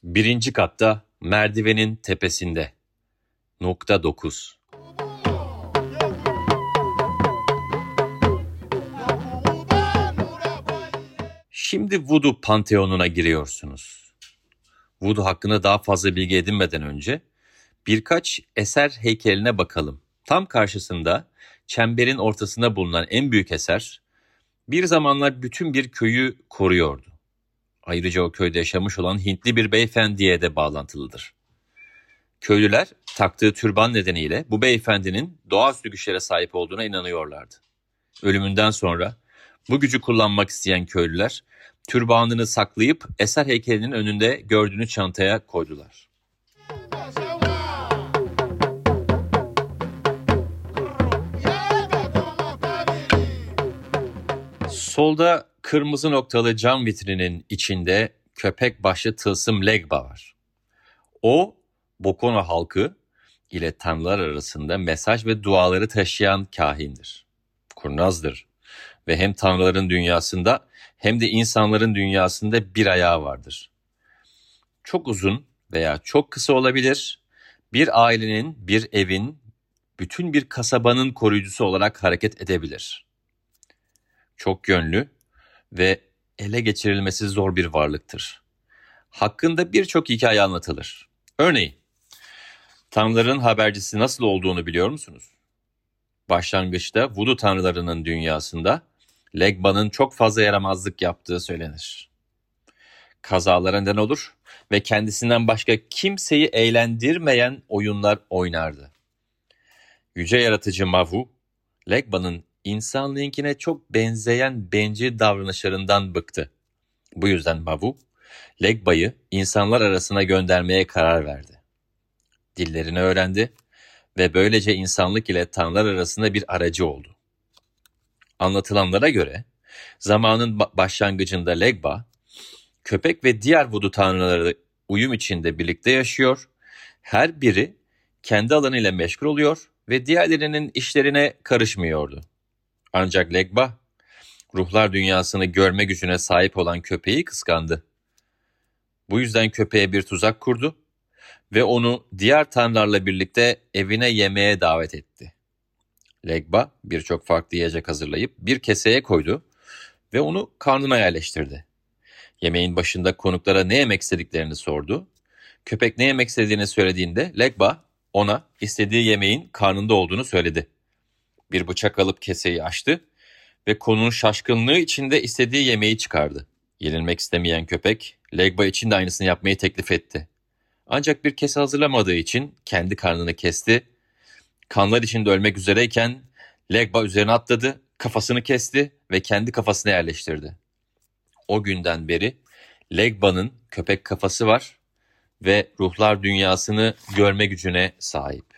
Birinci katta, merdivenin tepesinde. Nokta 9. Şimdi Voodoo Panteonu'na giriyorsunuz. Voodoo hakkında daha fazla bilgi edinmeden önce birkaç eser heykeline bakalım. Tam karşısında çemberin ortasında bulunan en büyük eser bir zamanlar bütün bir köyü koruyordu. Ayrıca o köyde yaşamış olan Hintli bir beyefendiye de bağlantılıdır. Köylüler taktığı türban nedeniyle bu beyefendinin doğaüstü güçlere sahip olduğuna inanıyorlardı. Ölümünden sonra bu gücü kullanmak isteyen köylüler türbanını saklayıp eser heykelinin önünde gördüğünü çantaya koydular. Solda kırmızı noktalı cam vitrinin içinde köpek başlı tılsım Legba var. O, Bokono halkı ile tanrılar arasında mesaj ve duaları taşıyan kahindir. Kurnazdır ve hem tanrıların dünyasında hem de insanların dünyasında bir ayağı vardır. Çok uzun veya çok kısa olabilir, bir ailenin, bir evin, bütün bir kasabanın koruyucusu olarak hareket edebilir. Çok yönlü ve ele geçirilmesi zor bir varlıktır. Hakkında birçok hikaye anlatılır. Örneğin, tanrıların habercisi nasıl olduğunu biliyor musunuz? Başlangıçta Voodoo tanrılarının dünyasında Legba'nın çok fazla yaramazlık yaptığı söylenir. Kazalara neden olur ve kendisinden başka kimseyi eğlendirmeyen oyunlar oynardı. Yüce yaratıcı Mavu, Legba'nın insanlığınkine çok benzeyen bencil davranışlarından bıktı. Bu yüzden Mavu, Legba'yı insanlar arasına göndermeye karar verdi. Dillerini öğrendi ve böylece insanlık ile tanrılar arasında bir aracı oldu. Anlatılanlara göre zamanın başlangıcında Legba, köpek ve diğer Voodoo tanrıları uyum içinde birlikte yaşıyor, her biri kendi alanıyla meşgul oluyor ve diğerlerinin işlerine karışmıyordu. Ancak Legba, ruhlar dünyasını görme gücüne sahip olan köpeği kıskandı. Bu yüzden köpeğe bir tuzak kurdu ve onu diğer tanrılarla birlikte evine yemeğe davet etti. Legba birçok farklı yiyecek hazırlayıp bir keseye koydu ve onu karnına yerleştirdi. Yemeğin başında konuklara ne yemek istediklerini sordu. Köpek ne yemek istediğini söylediğinde Legba ona istediği yemeğin karnında olduğunu söyledi. Bir bıçak alıp keseyi açtı ve konunun şaşkınlığı içinde istediği yemeği çıkardı. Yenilmek istemeyen köpek Legba için de aynısını yapmayı teklif etti. Ancak bir kese hazırlamadığı için kendi karnını kesti. Kanlar içinde ölmek üzereyken Legba üzerine atladı, kafasını kesti ve kendi kafasına yerleştirdi. O günden beri Legba'nın köpek kafası var ve ruhlar dünyasını görme gücüne sahip.